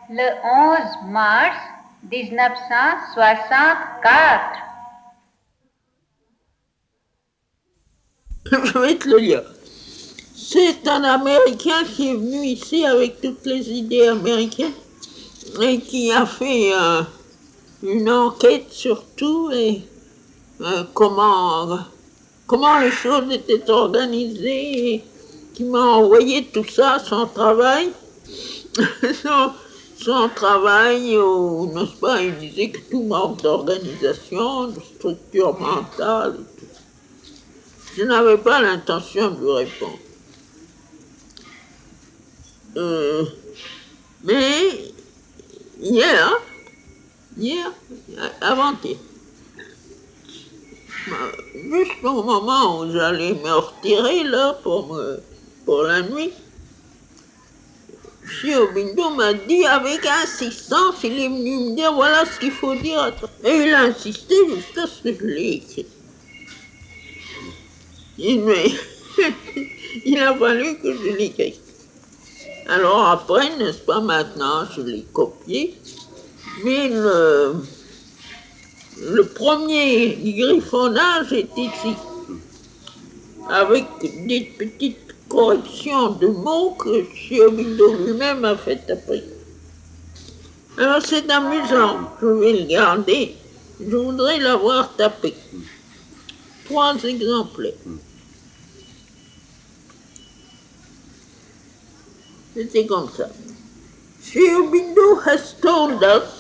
le 11 mars 1964. Je vais te le lire. C'est un Américain qui est venu ici avec toutes les idées américaines et qui a fait une enquête sur tout et comment les choses étaient organisées et qui m'a envoyé tout ça, son travail. son travail, n'est-ce pas, il disait que tout manque d'organisation, de structure mentale et tout. Je n'avais pas l'intention de lui répondre. Mais hier, avant-hier, juste au moment où j'allais me retirer là pour la nuit, M. Obindo m'a dit avec insistance, il est venu me dire voilà ce qu'il faut dire à toi. Et il a insisté jusqu'à ce que je l'ai écrit. Il a fallu que je l'écrive. Alors après, n'est-ce pas, maintenant, je l'ai copié, mais le premier griffonnage est ici, avec des petites corrections de mots que M. Obindo lui-même a fait après. Alors c'est amusant, je vais le garder, je voudrais l'avoir tapé. 3 exemplaires. C'était comme ça. M. Obindo has told us